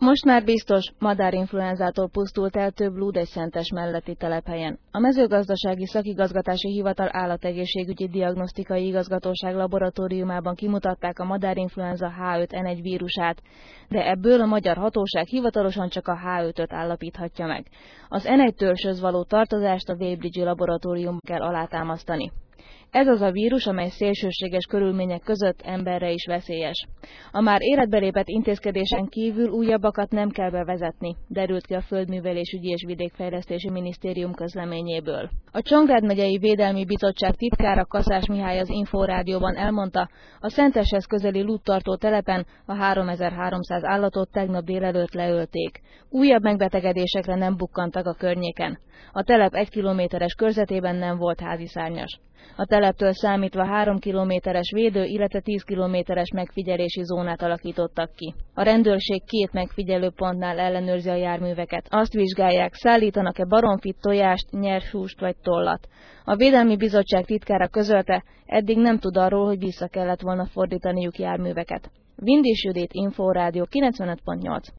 Most már biztos, madárinfluenzától pusztult el több lúd egy Szentes melletti telephelyen. A Mezőgazdasági Szakigazgatási Hivatal Állategészségügyi Diagnosztikai Igazgatóság laboratóriumában kimutatták a madárinfluenza H5N1 vírusát, de ebből a magyar hatóság hivatalosan csak a H5-öt állapíthatja meg. Az N1 törzshöz való tartozást a Weybridge-i laboratóriumban kell alátámasztani. Ez az a vírus, amely szélsőséges körülmények között emberre is veszélyes. A már életbe lépett intézkedésen kívül újabbakat nem kell bevezetni, derült ki a Földművelésügyi és Vidékfejlesztési Minisztérium közleményéből. A Csongrád megyei Védelmi Bizottság titkára Kaszás Mihály az Inforádióban elmondta, a Szenteshez közeli lúdtartó telepen a 3300 állatot tegnap délelőtt leölték. Újabb megbetegedésekre nem bukkantak a környéken. A telep 1 kilométeres körzetében nem volt háziszárnyas. A teleptől számítva 3 kilométeres védő, illetve 10 kilométeres megfigyelési zónát alakítottak ki. A rendőrség 2 megfigyelőpontnál ellenőrzi a járműveket. Azt vizsgálják, szállítanak-e baromfit, tojást, nyers húst vagy tollat. A Védelmi Bizottság titkára közölte, eddig nem tud arról, hogy vissza kellett volna fordítaniuk járműveket. Vindis Judit, Inforádió 95.8.